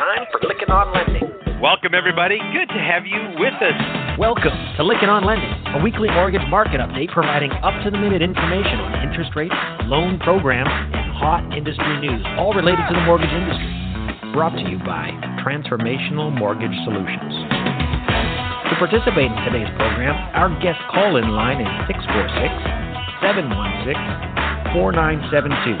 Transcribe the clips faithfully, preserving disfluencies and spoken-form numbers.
time for Lykken on Lending. Welcome, everybody. Good to have you with us. Welcome to Lykken on Lending, a weekly mortgage market update providing up-to-the-minute information on interest rates, loan programs, and hot industry news, all related to the mortgage industry. Brought to you by Transformational Mortgage Solutions. To participate in today's program, our guest call-in line is six four six, seven one six, four nine seven two.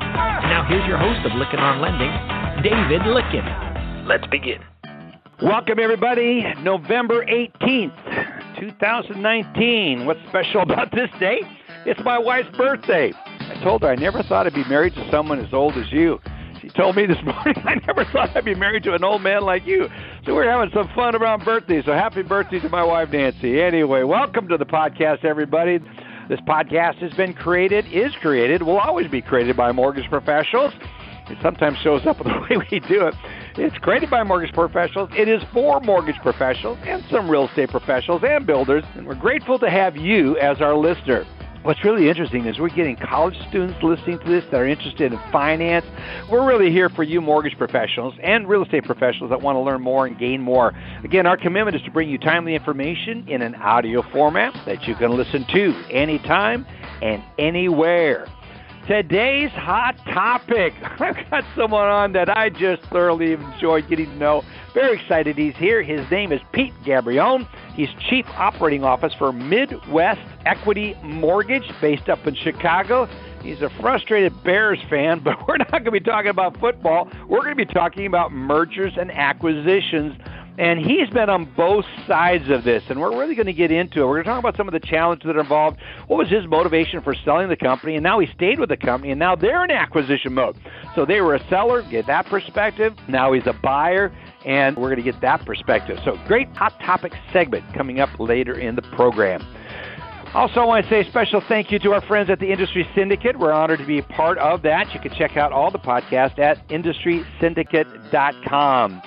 Now here's your host of Lykken on Lending, David Lykken. Let's begin. Welcome, everybody. November eighteenth, twenty nineteen. What's special about this day? It's my wife's birthday. I told her I never thought I'd be married to someone as old as you. She told me this morning I never thought I'd be married to an old man like you. So we're having some fun around birthdays. So happy birthday to my wife, Nancy. Anyway, welcome to the podcast, everybody. This podcast has been created, is created, will always be created by mortgage professionals. It sometimes shows up in the way we do it. It's created by mortgage professionals. It is for mortgage professionals and some real estate professionals and builders. And we're grateful to have you as our listener. What's really interesting is we're getting college students listening to this that are interested in finance. We're really here for you mortgage professionals and real estate professionals that want to learn more and gain more. Again, our commitment is to bring you timely information in an audio format that you can listen to anytime and anywhere. Today's hot topic. I've got someone on that I just thoroughly enjoyed getting to know. Very excited he's here. His name is Pete Gabrione. He's Chief Operating Officer for Midwest Equity Mortgage, based up in Chicago. He's a frustrated Bears fan, but we're not going to be talking about football. We're going to be talking about mergers and acquisitions. And he's been on both sides of this, and we're really going to get into it. We're going to talk about some of the challenges that are involved. What was his motivation for selling the company? And now he stayed with the company, and now they're in acquisition mode. So they were a seller, get that perspective. Now he's a buyer, and we're going to get that perspective. So great hot topic segment coming up later in the program. Also, I want to say a special thank you to our friends at the Industry Syndicate. We're honored to be a part of that. You can check out all the podcasts at industry syndicate dot com.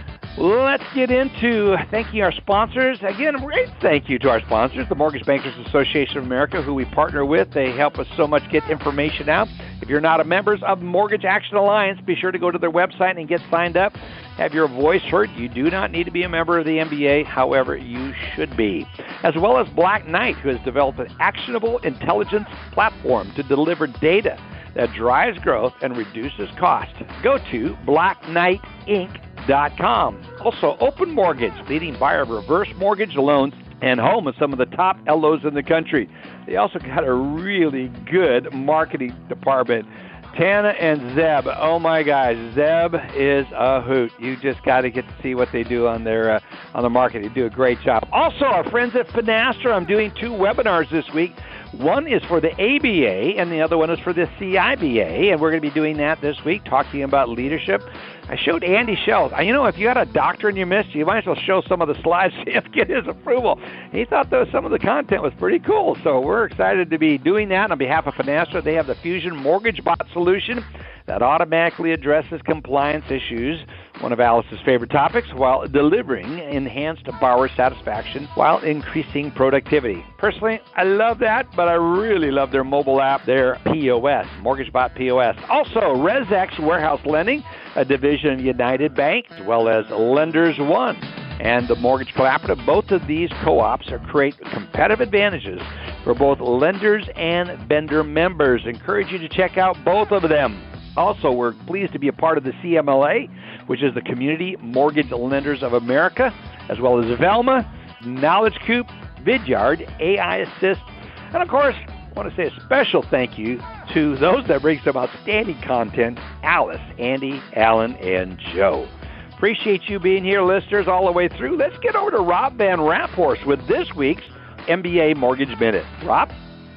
Let's get into thanking our sponsors. Again, a great thank you to our sponsors, the Mortgage Bankers Association of America, who we partner with. They help us so much get information out. If you're not a member of Mortgage Action Alliance, be sure to go to their website and get signed up. Have your voice heard. You do not need to be a member of the M B A. However, you should be. As well as Black Knight, who has developed an actionable intelligence platform to deliver data that drives growth and reduces cost. Go to black knight inc dot com. Also, Open Mortgage, leading buyer of reverse mortgage loans and home with some of the top L Os in the country. They also got a really good marketing department. Tana and Zeb, oh my gosh, Zeb is a hoot. You just got to get to see what they do on their uh, on the market. They do a great job. Also, our friends at Finastra, I'm doing two webinars this week. One is for the A B A, and the other one is for the C I B A, and we're going to be doing that this week, talking about leadership. I showed Andy Schell. You know, if you got a doctor in your midst, you might as well show some of the slides to get his approval. He thought that some of the content was pretty cool, so we're excited to be doing that on behalf of Finastra. They have the Fusion Mortgage Bot solution that automatically addresses compliance issues, one of Alice's favorite topics, while delivering enhanced borrower satisfaction while increasing productivity. Personally, I love that, but I really love their mobile app, their P O S, MortgageBot P O S. Also, ResX Warehouse Lending, a division of United Bank, as well as Lenders One and the Mortgage Collaborative. Both of these co-ops are create competitive advantages for both lenders and vendor members. Encourage you to check out both of them. Also, we're pleased to be a part of the C M L A, which is the Community Mortgage Lenders of America, as well as Velma, Knowledge Coop, Vidyard, A I Assist, and of course, I want to say a special thank you to those that bring some outstanding content, Alice, Andy, Alan, and Joe. Appreciate you being here, listeners, all the way through. Let's get over to Rob Van Raphorst with this week's M B A Mortgage Minute. Rob?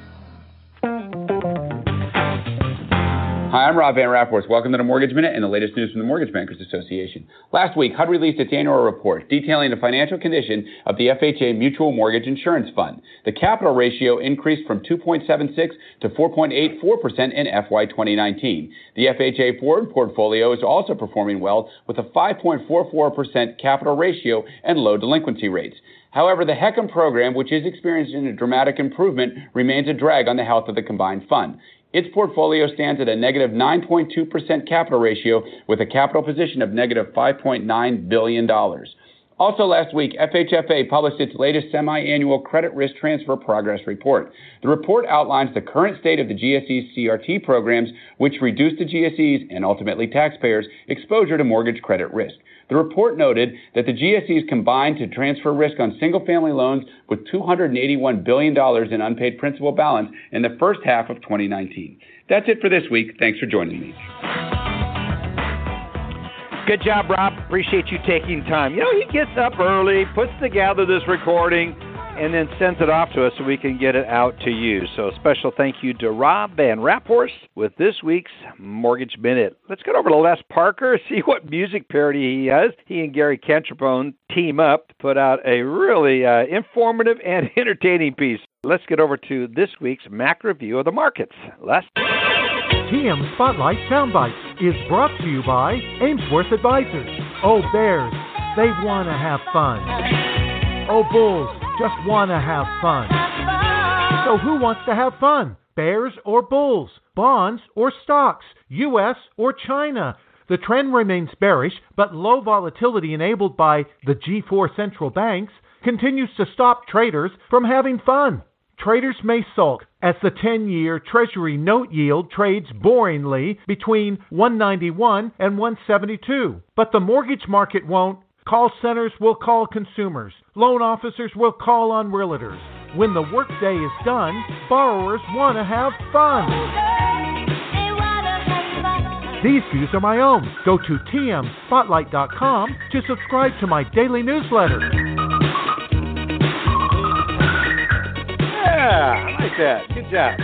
Hi, I'm Rob Van Raphorst. Welcome to the Mortgage Minute and the latest news from the Mortgage Bankers Association. Last week, H U D released its annual report detailing the financial condition of the F H A Mutual Mortgage Insurance Fund. The capital ratio increased from two point seven six to four point eight four percent in F Y twenty nineteen. The F H A forward portfolio is also performing well with a five point four four percent capital ratio and low delinquency rates. However, the HECM program, which is experiencing a dramatic improvement, remains a drag on the health of the combined fund. Its portfolio stands at a negative nine point two percent capital ratio with a capital position of negative five point nine billion dollars. Also last week, F H F A published its latest semi-annual credit risk transfer progress report. The report outlines the current state of the G S E's C R T programs, which reduce the G S E's and ultimately taxpayers' exposure to mortgage credit risk. The report noted that the G S E's combined to transfer risk on single-family loans with two hundred eighty-one billion dollars in unpaid principal balance in the first half of twenty nineteen. That's it for this week. Thanks for joining me. Good job, Rob. Appreciate you taking time. You know, he gets up early, puts together this recording, and then sends it off to us so we can get it out to you. So special thank you to Rob Van Raphorst with this week's Mortgage Minute. Let's get over to Les Parker, see what music parody he has. He and Gary Cantrabone team up to put out a really uh, informative and entertaining piece. Let's get over to this week's Mac Review of the Markets. Les? T M Spotlight Soundbites is brought to you by Amesworth Advisors. Oh, Bears, they want to have fun. Oh, Bulls, just want to have fun. So who wants to have fun? Bears or Bulls? Bonds or stocks? U S or China? The trend remains bearish, but low volatility enabled by the G four central banks continues to stop traders from having fun. Traders may sulk as the ten-year Treasury note yield trades boringly between one ninety-one and one seventy-two. But the mortgage market won't. Call centers will call consumers. Loan officers will call on realtors. When the workday is done, borrowers want to have fun. These views are my own. Go to T M spotlight dot com to subscribe to my daily newsletter. Yeah, I like that. Good job.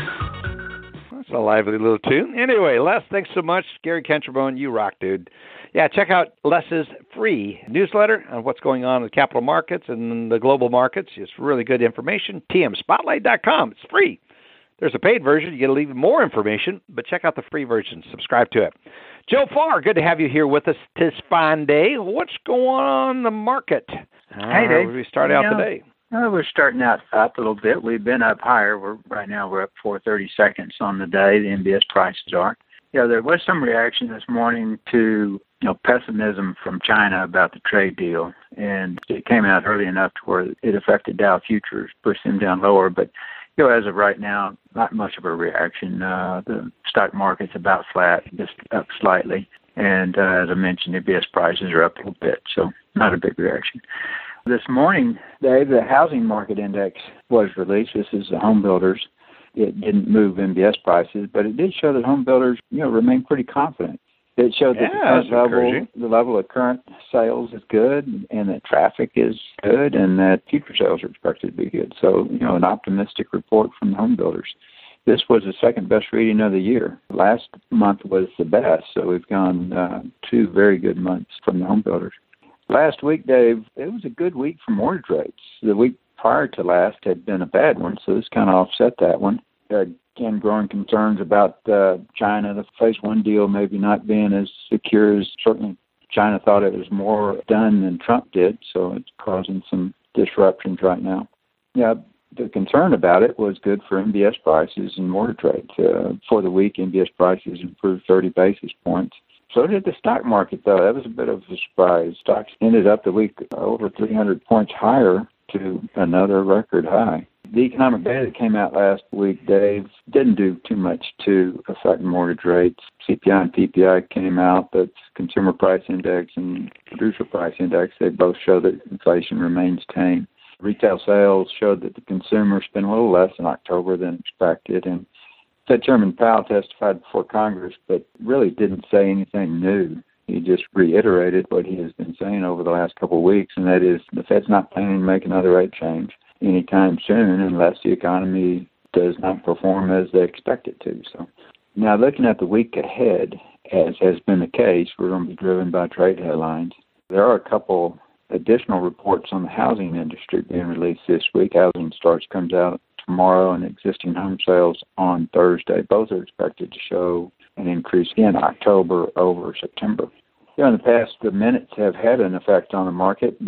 That's a lively little tune. Anyway, Les, thanks so much. Gary Cantrabone, you rock, dude. Yeah, check out Les's free newsletter on what's going on in the capital markets and the global markets. It's really good information. T M spotlight dot com. It's free. There's a paid version. You get even more information, but check out the free version. Subscribe to it. Joe Farr, good to have you here with us this fine day. What's going on in the market? Hey, Dave. Uh, we start out you know, today. Well, we're starting out up a little bit. We've been up higher. We're right now we're up four thirty seconds on the day. The M B S prices are. Yeah, there was some reaction this morning to you know pessimism from China about the trade deal, and it came out early enough to where it affected Dow futures, pushed them down lower. But you know, as of right now, not much of a reaction. Uh, the stock market's about flat, just up slightly, and uh, as I mentioned, the M B S prices are up a little bit, so not a big reaction. This morning, Dave, the housing market index was released. This is the home builders. It didn't move M B S prices, but it did show that home builders, you know, remain pretty confident. It showed that yeah, the current level, the level of current sales is good, and that traffic is good, and that future sales are expected to be good. So, you know, an optimistic report from the home builders. This was the second best reading of the year. Last month was the best, so we've gone uh, two very good months from the home builders. Last week, Dave, it was a good week for mortgage rates. The week prior to last had been a bad one, so this kind of offset that one. Uh, again, growing concerns about uh, China, the phase one deal maybe not being as secure as certainly China thought it was more done than Trump did, so it's causing some disruptions right now. Yeah, the concern about it was good for M B S prices and mortgage rates. Uh, for the week, M B S prices improved thirty basis points. So did the stock market, though. That was a bit of a surprise. Stocks ended up the week over three hundred points higher to another record high. The economic data that came out last week, Dave, didn't do too much to affect mortgage rates. C P I and P P I came out. That's Consumer Price Index and Producer Price Index. They both show that inflation remains tame. Retail sales showed that the consumer spent a little less in October than expected, and Fed Chairman Powell testified before Congress, but really didn't say anything new. He just reiterated what he has been saying over the last couple of weeks, and that is the Fed's not planning to make another rate change anytime soon unless the economy does not perform as they expect it to. So now looking at the week ahead, as has been the case, we're going to be driven by trade headlines. There are a couple additional reports on the housing industry being released this week. Housing starts comes out tomorrow and existing home sales on Thursday. Both are expected to show an increase in October over September. You know, in the past, the minutes have had an effect on the market, but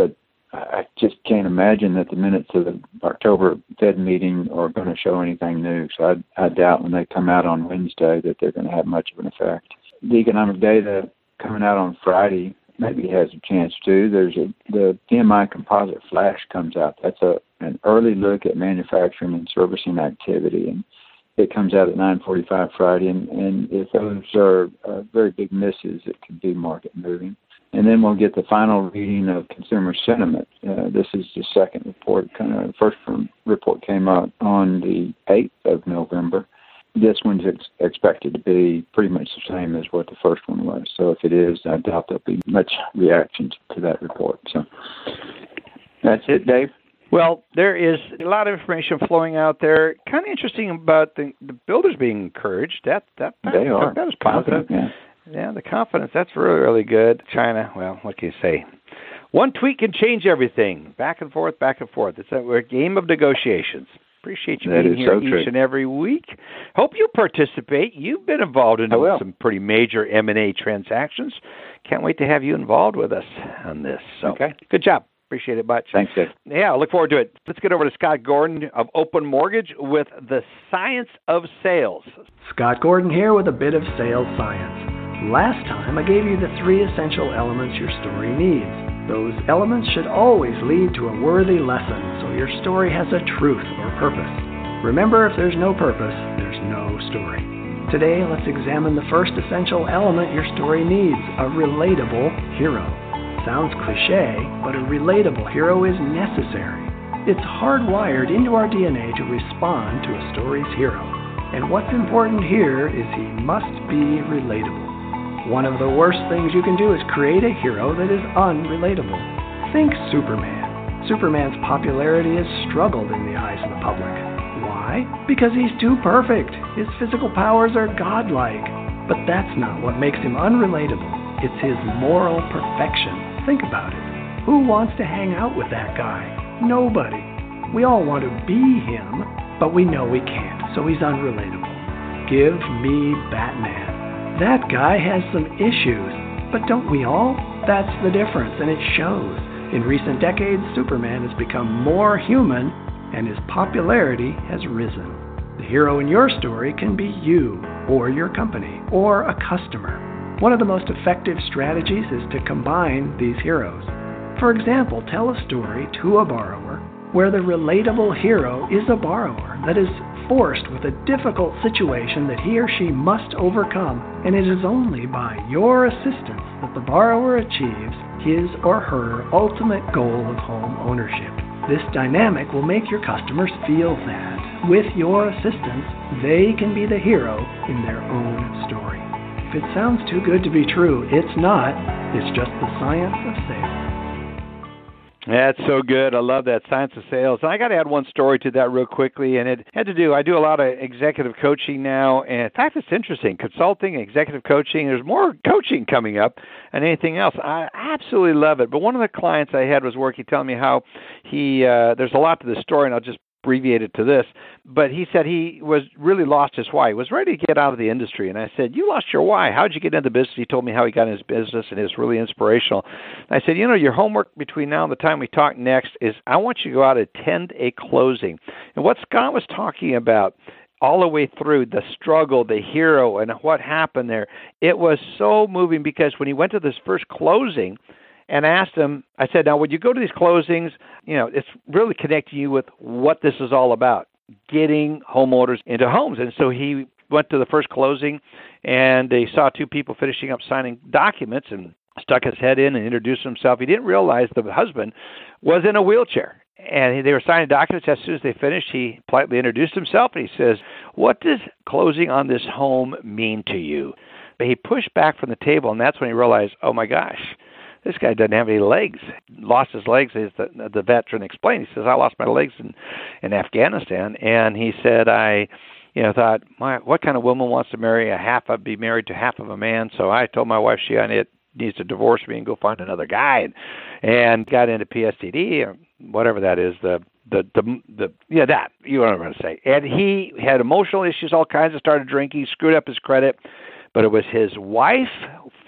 I just can't imagine that the minutes of the October Fed meeting are going to show anything new. So I, I doubt when they come out on Wednesday that they're going to have much of an effect. The economic data coming out on Friday maybe has a chance too. There's a the P M I composite flash comes out. That's a an early look at manufacturing and servicing activity, and it comes out at nine forty-five Friday. And, and if those are uh, very big misses, it could be market moving. And then we'll get the final reading of consumer sentiment. Uh, this is the second report. Kind of the first report came out on the eighth of November. This one's ex- expected to be pretty much the same as what the first one was. So if it is, I doubt there'll be much reaction to that report. So that's it, Dave. Well, there is a lot of information flowing out there. Kind of interesting about the, the builders being encouraged. That that, that they are. That is positive. Yeah. Yeah, the confidence, that's really, really good. China, well, what can you say? One tweet can change everything. Back and forth, back and forth. It's a, we're a game of negotiations. Appreciate you that being here so each true. and every week. Hope you participate. You've been involved in some pretty major M and A transactions. Can't wait to have you involved with us on this. So, okay. Good job. Appreciate it much. Thanks, Dave. Yeah, I look forward to it. Let's get over to Scott Gordon of Open Mortgage with the Science of Sales. Scott Gordon here with a bit of sales science. Last time, I gave you the three essential elements your story needs. Those elements should always lead to a worthy lesson, so your story has a truth or purpose. Remember, if there's no purpose, there's no story. Today, let's examine the first essential element your story needs, a relatable hero. Sounds cliche, but a relatable hero is necessary. It's hardwired into our D N A to respond to a story's hero. And what's important here is he must be relatable. One of the worst things you can do is create a hero that is unrelatable. Think Superman. Superman's popularity has struggled in the eyes of the public. Why? Because he's too perfect. His physical powers are godlike. But that's not what makes him unrelatable. It's his moral perfection. Think about it. Who wants to hang out with that guy? Nobody. We all want to be him, but we know we can't, so he's unrelatable. Give me Batman. That guy has some issues, but don't we all? That's the difference, and it shows. In recent decades, Superman has become more human, and his popularity has risen. The hero in your story can be you, or your company, or a customer. One of the most effective strategies is to combine these heroes. For example, tell a story to a borrower where the relatable hero is a borrower that is forced with a difficult situation that he or she must overcome, and it is only by your assistance that the borrower achieves his or her ultimate goal of home ownership. This dynamic will make your customers feel that, with your assistance, they can be the hero in their own story. If it sounds too good to be true, it's not. It's just the science of sales. That's so good. I love that, Science of Sales. And I got to add one story to that real quickly, and it had to do, I do a lot of executive coaching now, and in fact, it's interesting, consulting, executive coaching. There's more coaching coming up than anything else. I absolutely love it. But one of the clients I had was working, telling me how he, uh, there's a lot to this story, and I'll just abbreviate it to this, but he said he was really lost his why. He was ready to get out of the industry. And I said, you lost your why. How did you get into the business? He told me how he got in his business, and it was really inspirational. And I said, you know, your homework between now and the time we talk next is I want you to go out and attend a closing. And what Scott was talking about all the way through, the struggle, the hero, and what happened there, it was so moving because when he went to this first closing, and asked him, I said, now, when you go to these closings, you know, it's really connecting you with what this is all about, getting homeowners into homes. And so he went to the first closing, and they saw two people finishing up signing documents and stuck his head in and introduced himself. He didn't realize the husband was in a wheelchair. And they were signing documents. As soon as they finished, he politely introduced himself, and he says, what does closing on this home mean to you? But he pushed back from the table, and that's when he realized, oh, my gosh, this guy doesn't have any legs. Lost his legs, as the, the veteran explained. He says, I lost my legs in, in Afghanistan. And he said, I you know, thought, my, what kind of woman wants to marry a half of, be married to half of a man? So I told my wife she needs to divorce me and go find another guy. And, and got into P S T D, or whatever that is, the, the, the, the yeah, that, you know what I'm going to say. And he had emotional issues, all kinds of, started drinking, screwed up his credit. But it was his wife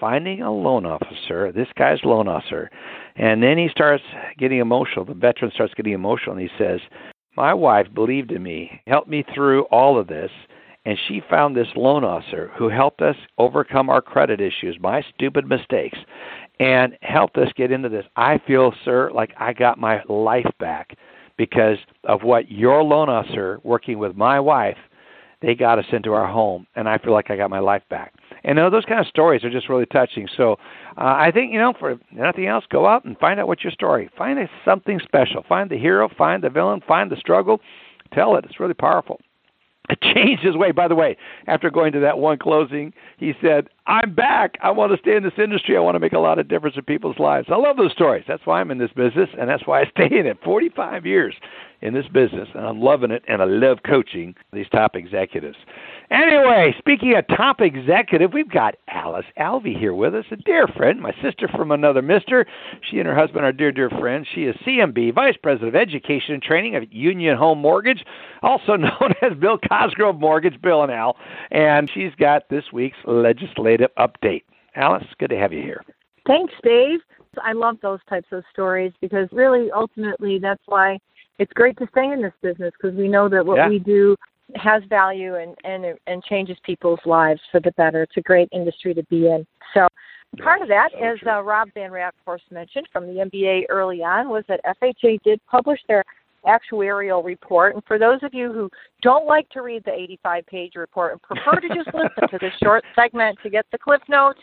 finding a loan officer, this guy's loan officer, and then he starts getting emotional. The veteran starts getting emotional, and he says, my wife believed in me, helped me through all of this, and she found this loan officer who helped us overcome our credit issues, my stupid mistakes, and helped us get into this. I feel, sir, like I got my life back because of what your loan officer working with my wife, they got us into our home, and I feel like I got my life back. And you know, those kind of stories are just really touching. So uh, I think, you know, for nothing else, go out and find out what's your story. Find a, something special. Find the hero, find the villain, find the struggle. Tell it. It's really powerful. It changed his way. By the way, after going to that one closing, he said, I'm back. I want to stay in this industry. I want to make a lot of difference in people's lives. I love those stories. That's why I'm in this business, and that's why I stay in it. forty-five years in this business, and I'm loving it, and I love coaching these top executives. Anyway, speaking of top executive, we've got Alice Alvey here with us, a dear friend, my sister from another mister. She and her husband are dear, dear friends. She is C M B, Vice President of Education and Training of Union Home Mortgage, also known as Bill Cosgrove Mortgage, Bill and Al, and she's got this week's legislative update. Alice, good to have you here. Thanks, Dave. I love those types of stories because really, ultimately, that's why it's great to stay in this business because we know that what yeah. we do has value and, and and changes people's lives for the better. It's a great industry to be in. So part of that, so as uh, Rob Van Raat, of course, mentioned from the M B A early on, was that F H A did publish their actuarial report. And for those of you who don't like to read the eighty-five page report and prefer to just listen to the short segment to get the cliff notes,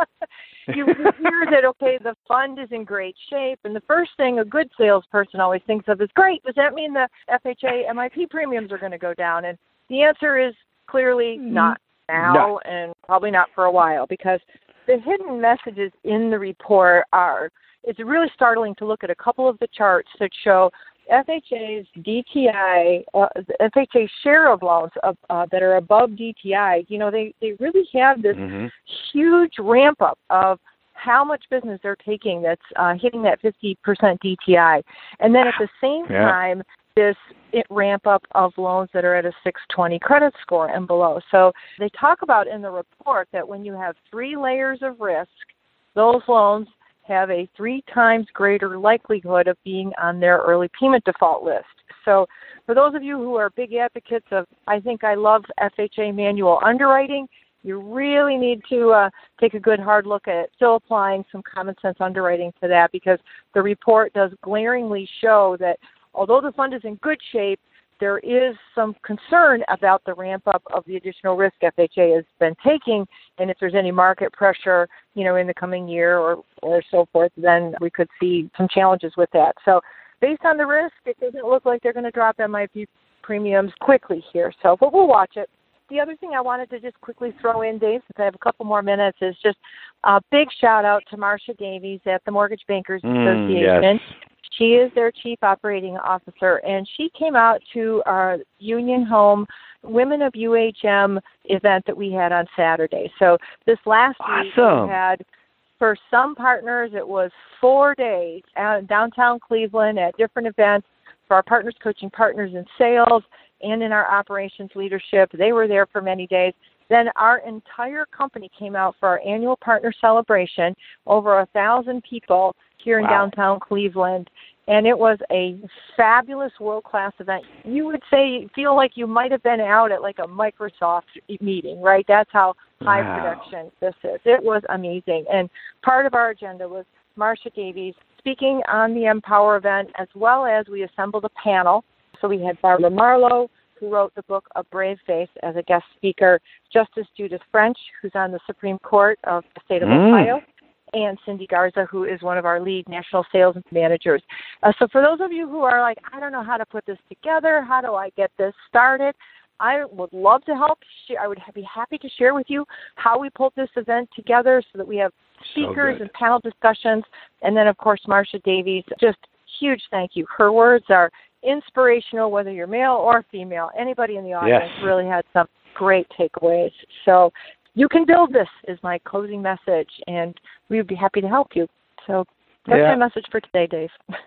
you hear that, okay, the fund is in great shape. And the first thing a good salesperson always thinks of is, great, does that mean the F H A M I P premiums are going to go down? And the answer is clearly not now no. and probably not for a while, because the hidden messages in the report are, it's really startling to look at a couple of the charts that show F H A's D T I, uh, F H A's share of loans of, uh, that are above D T I. You know, they, they really have this mm-hmm. huge ramp up of how much business they're taking that's uh, hitting that fifty percent D T I. And then at the same yeah. time, this it ramp up of loans that are at a six twenty credit score and below. So they talk about in the report that when you have three layers of risk, those loans have a three times greater likelihood of being on their early payment default list. So for those of you who are big advocates of, I think I love F H A manual underwriting, you really need to uh, take a good hard look at it, still applying some common sense underwriting to that, because the report does glaringly show that although the fund is in good shape, there is some concern about the ramp up of the additional risk F H A has been taking, and if there's any market pressure, you know, in the coming year or, or so forth, then we could see some challenges with that. So based on the risk, it doesn't look like they're going to drop M I P premiums quickly here. So, but we'll watch it. The other thing I wanted to just quickly throw in, Dave, since I have a couple more minutes, is just a big shout out to Marcia Davies at the Mortgage Bankers mm, Association. Yes. She is their Chief Operating Officer, and she came out to our Union Home Women of U H M event that we had on Saturday. So this last awesome. week we had, for some partners, it was four days out in downtown Cleveland at different events for our partners coaching partners in sales and in our operations leadership. They were there for many days. Then our entire company came out for our annual partner celebration, over a thousand people here in wow. downtown Cleveland. And it was a fabulous world-class event. You would say, feel like you might have been out at like a Microsoft meeting, right? That's how high wow. production this is. It was amazing. And part of our agenda was Marcia Davies speaking on the Empower event, as well as we assembled a panel. So we had Barbara Marlowe, who wrote the book A Brave Face, as a guest speaker, Justice Judith French, who's on the Supreme Court of the state of mm. Ohio, and Cindy Garza, who is one of our lead national sales managers. Uh, so for those of you who are like, I don't know how to put this together, how do I get this started, I would love to help. I would be happy to share with you how we pulled this event together so that we have speakers so and panel discussions. And then, of course, Marcia Davies, just huge thank you. Her words are inspirational, whether you're male or female. Anybody in the audience yes. really had some great takeaways. So you can build this is my closing message, and we would be happy to help you. So that's yeah. my message for today, Dave.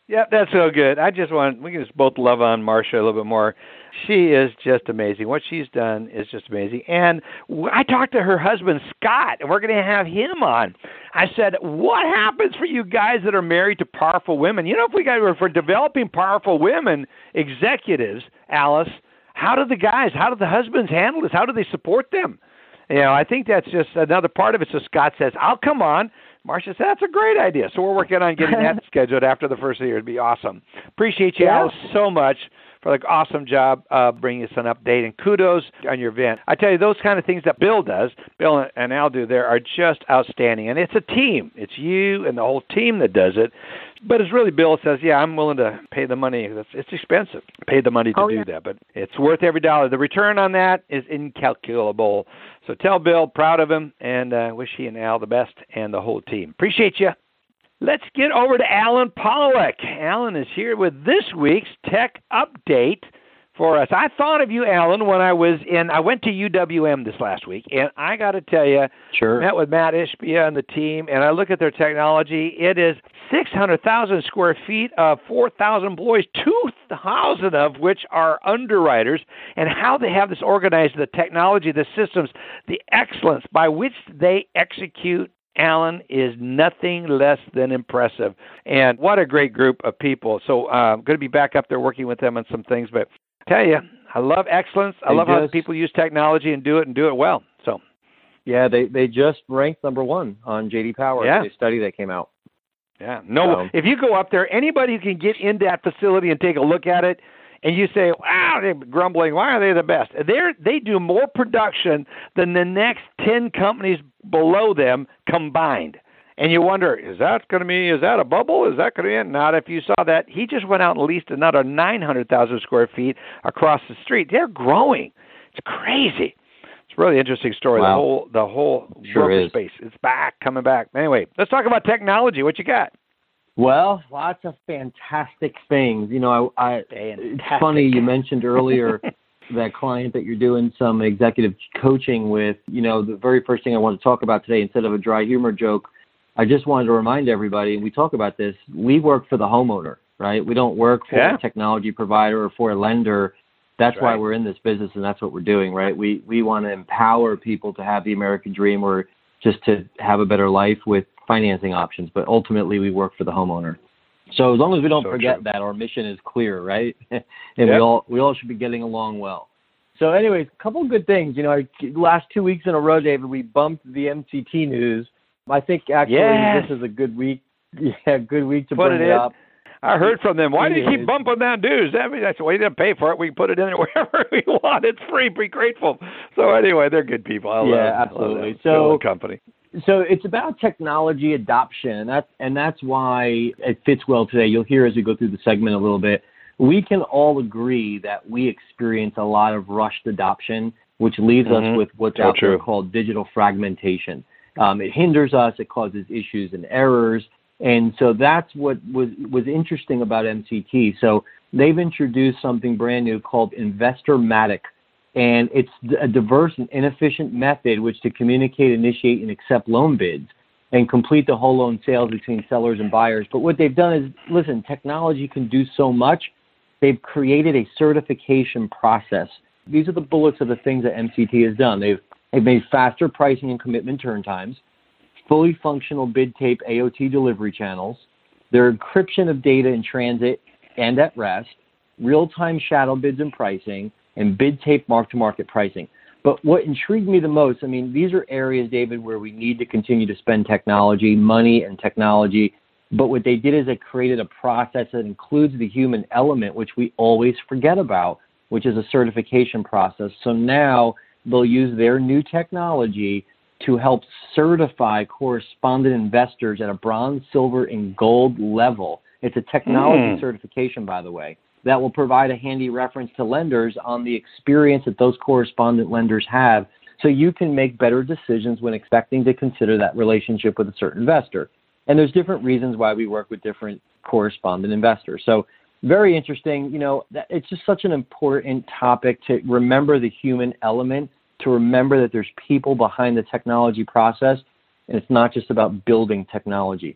Yeah, that's so good. I just want, we can just both love on Marsha a little bit more. She is just amazing. What she's done is just amazing. And I talked to her husband, Scott, and we're going to have him on. I said, what happens for you guys that are married to powerful women? You know, if we got, if we're developing powerful women, executives, Alice, how do the guys, how do the husbands handle this? How do they support them? You know, I think that's just another part of it. So Scott says, I'll come on. Marsha said, that's a great idea. So we're working on getting that scheduled after the first of the year. It'd be awesome. Appreciate you, yeah. Alice, so much for the awesome job uh, bringing us an update. And kudos on your event. I tell you, those kind of things that Bill does, Bill and Al do there, are just outstanding. And it's a team. It's you and the whole team that does it. But it's really Bill says, yeah, I'm willing to pay the money. It's, it's expensive. Pay the money to oh, do yeah. that. But it's worth every dollar. The return on that is incalculable. So tell Bill, proud of him, and uh, wish he and Al the best and the whole team. Appreciate you. Let's get over to Alan Pollock. Alan is here with this week's Tech Update for us. I thought of you, Alan, when I was in, I went to U W M this last week, and I got to tell you, sure. met with Matt Ishbia and the team, and I look at their technology. It is six hundred thousand square feet of four thousand employees, two thousand of which are underwriters, and how they have this organized, the technology, the systems, the excellence by which they execute, Alan, is nothing less than impressive. And what a great group of people. So I'm uh, going to be back up there working with them on some things, but I tell you, I love excellence. I they love just, how people use technology and do it and do it well. So, yeah, they, they just ranked number one on J D Power. Yeah. The study that came out. Yeah. No, so, if you go up there, anybody who can get in that facility and take a look at it, and you say, wow, they're grumbling, why are they the best? They're, they do more production than the next ten companies below them combined. And you wonder, is that going to be, is that a bubble? Is that going to be? Not if you saw that. He just went out and leased another nine hundred thousand square feet across the street. They're growing. It's crazy. It's a really interesting story. Wow. The whole, the whole sure workspace is back, coming back. Anyway, let's talk about technology. What you got? Well, lots of fantastic things. You know, I, I it's funny you mentioned earlier that client that you're doing some executive coaching with. You know, the very first thing I want to talk about today, instead of a dry humor joke, I just wanted to remind everybody, and we talk about this, we work for the homeowner, right? We don't work for yeah. a technology provider or for a lender. That's, that's why right. we're in this business, and that's what we're doing, right? We we want to empower people to have the American dream or just to have a better life with financing options, but ultimately we work for the homeowner. So as long as we don't so forget true. that, our mission is clear, right? and yep. we all we all should be getting along well. So anyways, a couple of good things. You know, last two weeks in a row, David, we bumped the M C T news. I think actually yes. this is a good week. Yeah, good week to put bring it, it up. I heard from them. Why do you keep bumping that news? I mean, that's we didn't pay for it. We can put it in there wherever we want. It's free. Be grateful. So anyway, they're good people. I yeah, love, absolutely. I love so company. So it's about technology adoption, and that's, and that's why it fits well today. You'll hear as we go through the segment a little bit. We can all agree that we experience a lot of rushed adoption, which leaves mm-hmm. us with what's so out true. there called digital fragmentation. Um, it hinders us. It causes issues and errors. And so that's what was, was interesting about M C T. So they've introduced something brand new called Investormatic. And it's a diverse and inefficient method which to communicate, initiate, and accept loan bids and complete the whole loan sales between sellers and buyers. But what they've done is, listen, technology can do so much. They've created a certification process. These are the bullets of the things that M C T has done. They've, they've made faster pricing and commitment turn times, fully functional bid tape A O T delivery channels, their encryption of data in transit and at rest, real-time shadow bids and pricing, and bid tape mark-to-market pricing. But what intrigued me the most, I mean, these are areas, David, where we need to continue to spend technology, money and technology. But what they did is they created a process that includes the human element, which we always forget about, which is a certification process. So now they'll use their new technology to help certify correspondent investors at a bronze, silver, and gold level. It's a technology mm. certification, by the way, that will provide a handy reference to lenders on the experience that those correspondent lenders have, so you can make better decisions when expecting to consider that relationship with a certain investor. And there's different reasons why we work with different correspondent investors. So very interesting. You know, it's just such an important topic to remember the human element, to remember that there's people behind the technology process, and it's not just about building technology.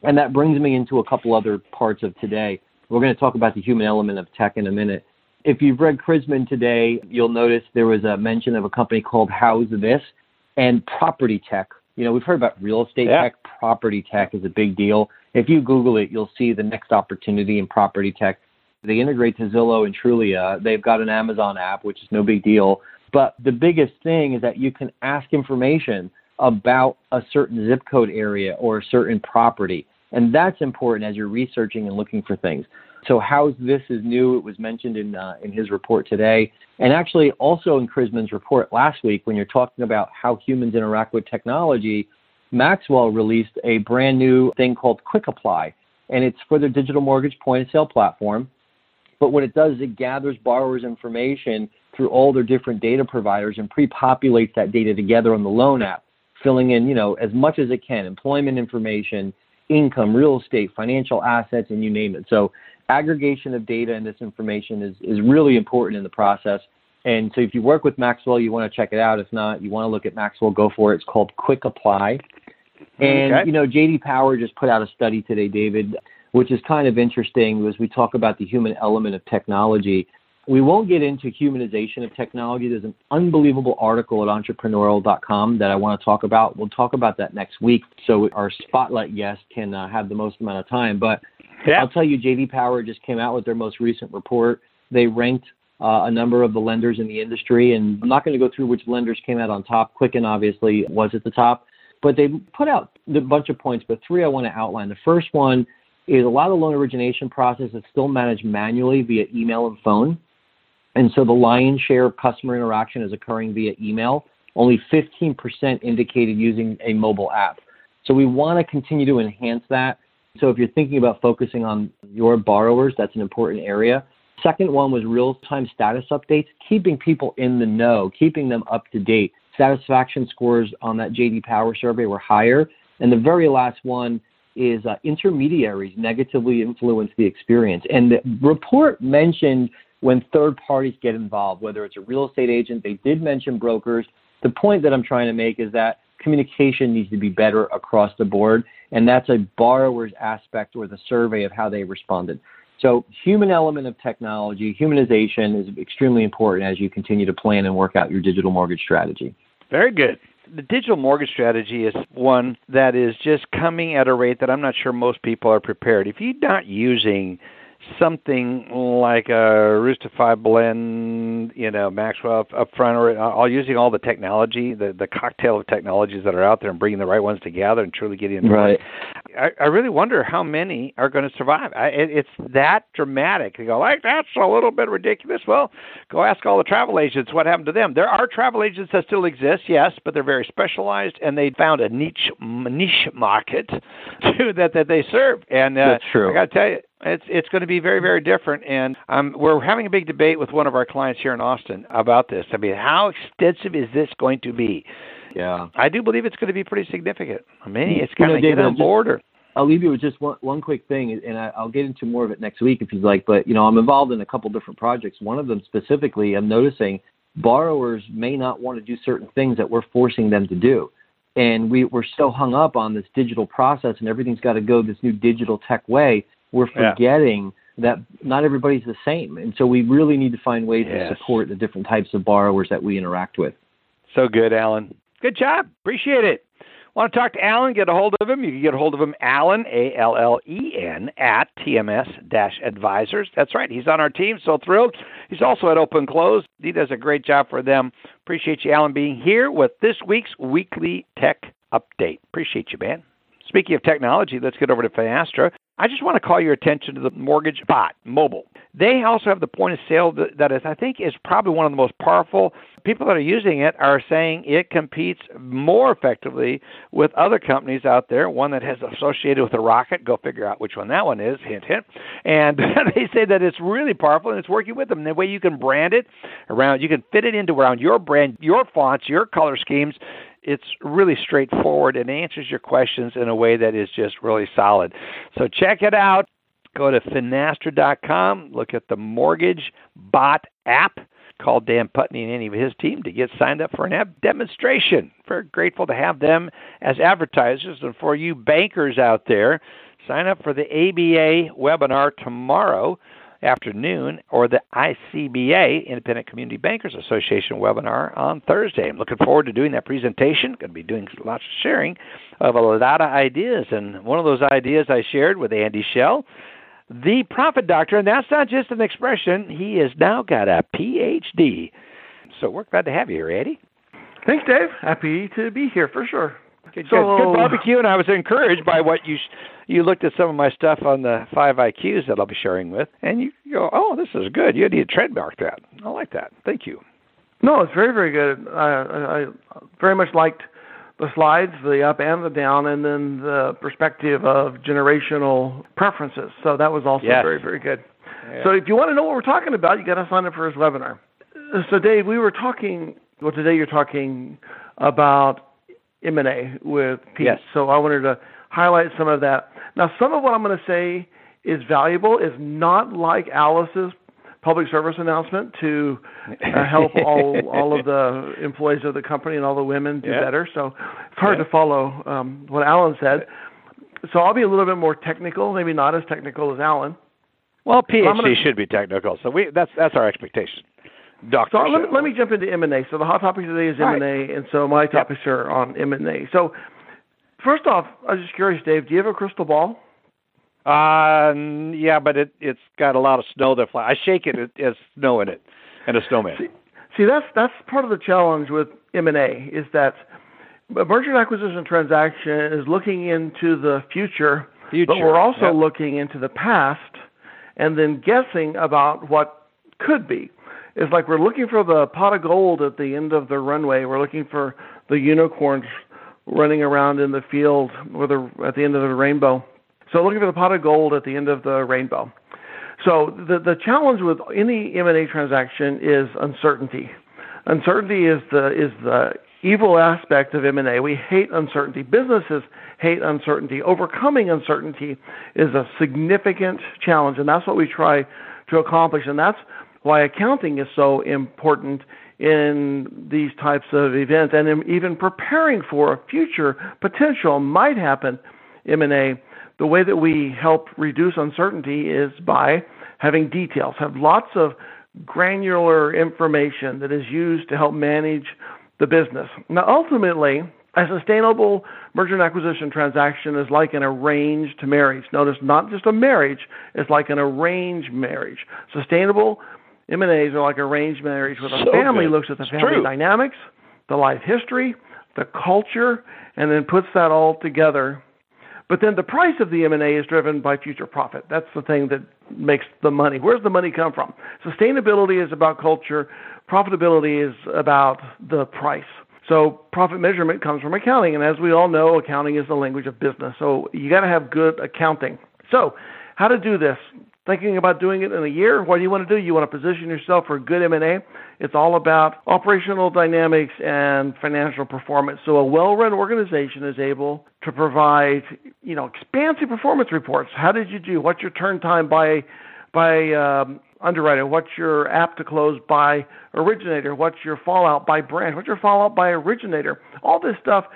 And that brings me into a couple other parts of today. We're going to talk about the human element of tech in a minute. If you've read Chrisman today, you'll notice there was a mention of a company called How's This and property tech. You know, we've heard about real estate yeah. tech. Property tech is a big deal. If you Google it, you'll see the next opportunity in property tech. They integrate to Zillow and Trulia. They've got an Amazon app, which is no big deal. But the biggest thing is that you can ask information about a certain zip code area or a certain property. And that's important as you're researching and looking for things. So How's This is new. It was mentioned in uh, in his report today. And actually also in Chrisman's report last week, when you're talking about how humans interact with technology, Maxwell released a brand new thing called Quick Apply. And it's for their digital mortgage point-of-sale platform. But what it does is it gathers borrowers' information through all their different data providers and pre-populates that data together on the loan app, filling in, you know, as much as it can, employment information, income, real estate, financial assets, and you name it. So aggregation of data and this information is, is really important in the process. And so if you work with Maxwell, you want to check it out. If not, you want to look at Maxwell, go for it. It's called Quick Apply. And, okay. you know, J D Power just put out a study today, David, which is kind of interesting as we talk about the human element of technology. We won't get into humanization of technology. There's an unbelievable article at entrepreneurial dot com that I want to talk about. We'll talk about that next week so our spotlight guest can uh, have the most amount of time. But yeah. I'll tell you, J D Power just came out with their most recent report. They ranked uh, a number of the lenders in the industry, and I'm not going to go through which lenders came out on top. Quicken obviously was at the top. But they put out a bunch of points, but three I want to outline. The first one is a lot of the loan origination process is still managed manually via email and phone. And so the lion's share of customer interaction is occurring via email. Only fifteen percent indicated using a mobile app. So we want to continue to enhance that. So if you're thinking about focusing on your borrowers, that's an important area. Second one was real-time status updates, keeping people in the know, keeping them up to date. Satisfaction scores on that J D Power survey were higher. And the very last one is uh, intermediaries negatively influence the experience. And the report mentioned when third parties get involved, whether it's a real estate agent, they did mention brokers. The point that I'm trying to make is that communication needs to be better across the board, and that's a borrower's aspect or the survey of how they responded. So human element of technology, humanization is extremely important as you continue to plan and work out your digital mortgage strategy. Very good. The digital mortgage strategy is one that is just coming at a rate that I'm not sure most people are prepared. If you're not using something like a Roostify blend, you know, Maxwell up, up front, or all using all the technology, the, the cocktail of technologies that are out there and bringing the right ones together and truly getting them right. I, I really wonder how many are going to survive. I, it, it's that dramatic. You go, like, that's a little bit ridiculous. Well, go ask all the travel agents what happened to them. There are travel agents that still exist, yes, but they're very specialized, and they found a niche niche market too, that, that they serve. And uh, that's true. I got to tell you, It's it's going to be very, very different, and um, we're having a big debate with one of our clients here in Austin about this. I mean, how extensive is this going to be? Yeah. I do believe it's going to be pretty significant. I mean, it's going to get on board. Or, I'll leave you with just one, one quick thing, and I, I'll get into more of it next week if you'd like, but, you know, I'm involved in a couple different projects. One of them specifically, I'm noticing borrowers may not want to do certain things that we're forcing them to do. And we, we're so hung up on this digital process, and everything's got to go this new digital tech way. We're forgetting yeah. that not everybody's the same. And so we really need to find ways yes. to support the different types of borrowers that we interact with. So good, Alan. Good job. Appreciate it. Want to talk to Alan, get a hold of him? You can get a hold of him, Alan, A L L E N, at T M S Advisors. That's right. He's on our team. So thrilled. He's also at Open Close. He does a great job for them. Appreciate you, Alan, being here with this week's Weekly Tech Update. Appreciate you, man. Speaking of technology, let's get over to Finastra. I just want to call your attention to the Mortgage Bot Mobile. They also have the point of sale that, that is, I think, is probably one of the most powerful. People that are using it are saying it competes more effectively with other companies out there. One that has associated with a rocket. Go figure out which one that one is. Hint, hint. And they say that it's really powerful and it's working with them. And the way you can brand it around, you can fit it into around your brand, your fonts, your color schemes. It's really straightforward and answers your questions in a way that is just really solid. So check it out. Go to finastra dot com. Look at the Mortgage Bot app. Call Dan Putney and any of his team to get signed up for an app demonstration. Very grateful to have them as advertisers. And for you bankers out there, Sign up for the A B A webinar tomorrow afternoon or the I C B A, Independent Community Bankers Association webinar on Thursday. I'm looking forward to doing that presentation. Going to be doing lots of sharing of a lot of ideas. And one of those ideas I shared with Andy Schell, the Profit Doctor, and that's not just an expression. He has now got a P H D. So we're glad to have you here, Andy. Thanks, Dave. Happy to be here for sure. Good, so, good, good barbecue, and I was encouraged by what you you looked at some of my stuff on the five I Qs that I'll be sharing with, and you go, oh, this is good. You need to trademark that. I like that. Thank you. No, it's very, very good. I, I very much liked the slides, the up and the down, and then the perspective of generational preferences. So that was also yes. very, very good. Yeah. So if you want to know what we're talking about, you got to sign up for his webinar. So, Dave, we were talking, well, today you're talking about M and A with Pete. Yes. So I wanted to highlight some of that. Now, some of what I'm going to say is valuable, is not like Alice's public service announcement to uh, help all all of the employees of the company and all the women do yeah. better. So it's hard yeah. to follow um, what Alan said. So I'll be a little bit more technical, maybe not as technical as Alan. Well, P H D gonna, should be technical, so we that's that's our expectation. Doctor, so let me, let me jump into M and A. So the hot topic today is M and A, right. and so my topics yep. are on M and A. So first off, I was just curious, Dave, do you have a crystal ball? Uh, yeah, but it, it's got a lot of snow that flies. I shake it, it has snow in it, and a snowman. See, see, that's that's part of the challenge with M and A, is that a merger and acquisition transaction is looking into the future, future. but we're also yep. looking into the past and then guessing about what could be. It's like we're looking for the pot of gold at the end of the runway. We're looking for the unicorns running around in the field with a, at the end of the rainbow. So looking for the pot of gold at the end of the rainbow. So the the challenge with any M and A transaction is uncertainty. Uncertainty is the is the evil aspect of M and A. We hate uncertainty. Businesses hate uncertainty. Overcoming uncertainty is a significant challenge, and that's what we try to accomplish. And that's why accounting is so important in these types of events, and in even preparing for a future potential might happen M and A. The way that we help reduce uncertainty is by having details, have lots of granular information that is used to help manage the business. Now, ultimately, a sustainable merger and acquisition transaction is like an arranged marriage. Notice, not just a marriage, it's like an arranged marriage. Sustainable M and A's are like arranged marriage, where the so family good. looks at the it's family true. dynamics, the life history, the culture, and then puts that all together. But then the price of the M and A is driven by future profit. That's the thing that makes the money. Where's the money come from? Sustainability is about culture. Profitability is about the price. So profit measurement comes from accounting. And as we all know, accounting is the language of business. So you got to have good accounting. So how to do this? Thinking about doing it in a year? What do you want to do? You want to position yourself for good M and A. It's all about operational dynamics and financial performance. So a well-run organization is able to provide, you know, expansive performance reports. How did you do? What's your turn time by by um, underwriter? What's your app to close by originator? What's your fallout by branch? What's your fallout by originator? All this stuff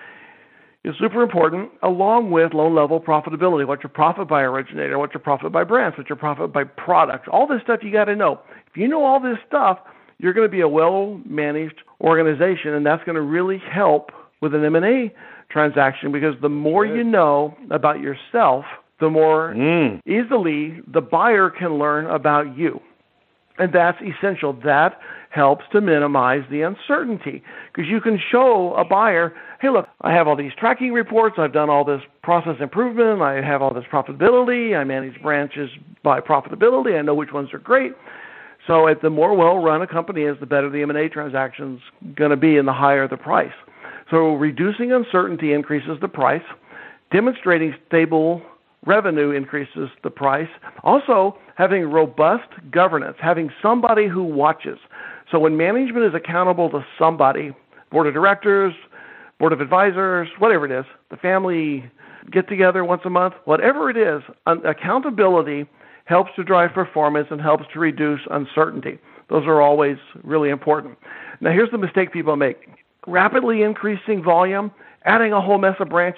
is super important, along with loan-level profitability. What's your profit by originator? What's your profit by branch? What's your profit by product? All this stuff you got to know. If you know all this stuff, you're going to be a well-managed organization, and that's going to really help with an M and A transaction, because the more Good. you know about yourself, the more mm. easily the buyer can learn about you. And that's essential. That helps to minimize the uncertainty, because you can show a buyer, hey, look, I have all these tracking reports. I've done all this process improvement. I have all this profitability. I manage branches by profitability. I know which ones are great. So if the more well-run a company is, the better the M and A transaction's going to be and the higher the price. So reducing uncertainty increases the price. Demonstrating stable revenue increases the price. Also, having robust governance, having somebody who watches. So when management is accountable to somebody, board of directors, board of advisors, whatever it is, the family get-together once a month, whatever it is, accountability helps to drive performance and helps to reduce uncertainty. Those are always really important. Now, here's the mistake people make. Rapidly increasing volume, adding a whole mess of branches,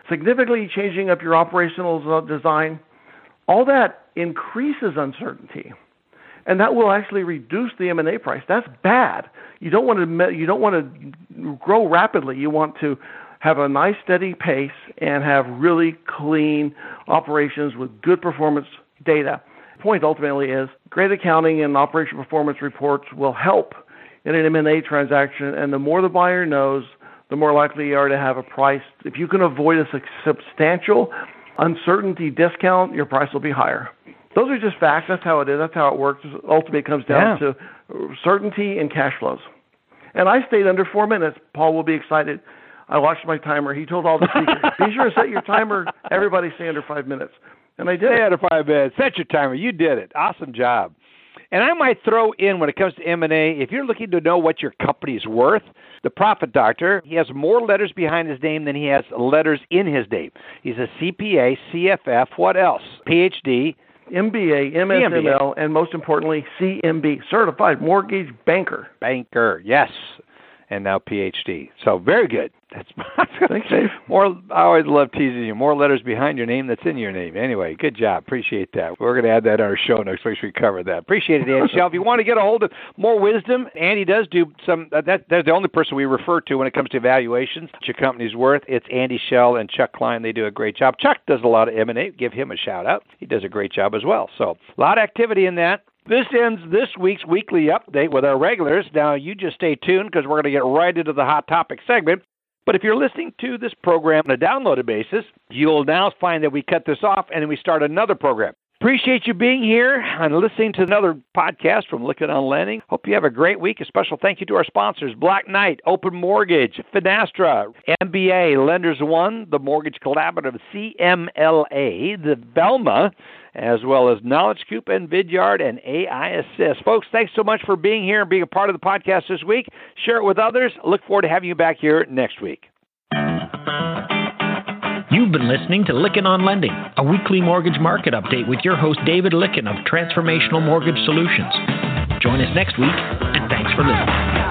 significantly changing up your operational design, all that increases uncertainty. And that will actually reduce the M and A price. That's bad. You don't want to you don't want to grow rapidly. You want to have a nice steady pace and have really clean operations with good performance data. The point ultimately is great accounting and operational performance reports will help in an M and A transaction, and the more the buyer knows, the more likely you are to have a price. If you can avoid a substantial uncertainty discount, your price will be higher. Those are just facts. That's how it is. That's how it works. Ultimately, it comes down yeah. to certainty and cash flows. And I stayed under four minutes. Paul will be excited. I watched my timer. He told all the speakers, be sure to set your timer. Everybody stay under five minutes. And I did. Stay under five minutes. Set your timer. You did it. Awesome job. And I might throw in, when it comes to M and A, if you're looking to know what your company's worth, the Profit Doctor, he has more letters behind his name than he has letters in his name. He's a C P A, C F F, what else? P H D. M B A, M S M L, and most importantly, C M B, Certified Mortgage Banker. Banker, yes. And now P H D. So very good. That's Thanks, Dave. More. I always love teasing you. More letters behind your name that's in your name. Anyway, good job. Appreciate that. We're going to add that on our show next. Make sure we cover that. Appreciate it, Andy Schell. If you want to get a hold of more wisdom, Andy does do some. Uh, that they're the only person we refer to when it comes to evaluations. What your company's worth. It's Andy Schell and Chuck Klein. They do a great job. Chuck does a lot of M and A. Give him a shout out. He does a great job as well. So a lot of activity in that. This ends this week's weekly update with our regulars. Now, you just stay tuned because we're going to get right into the Hot Topic segment. But if you're listening to this program on a downloaded basis, you'll now find that we cut this off and then we start another program. Appreciate you being here and listening to another podcast from Lykken on Lending. Hope you have a great week. A special thank you to our sponsors, Black Knight, Open Mortgage, Finastra, M B A, Lenders One, the Mortgage Collaborative, C M L A, the Velma, as well as Knowledge Coop and Vidyard and A I Assist. Folks, thanks so much for being here and being a part of the podcast this week. Share it with others. Look forward to having you back here next week. You've been listening to Lykken on Lending, a weekly mortgage market update with your host, David Lykken of Transformational Mortgage Solutions. Join us next week, and thanks for listening.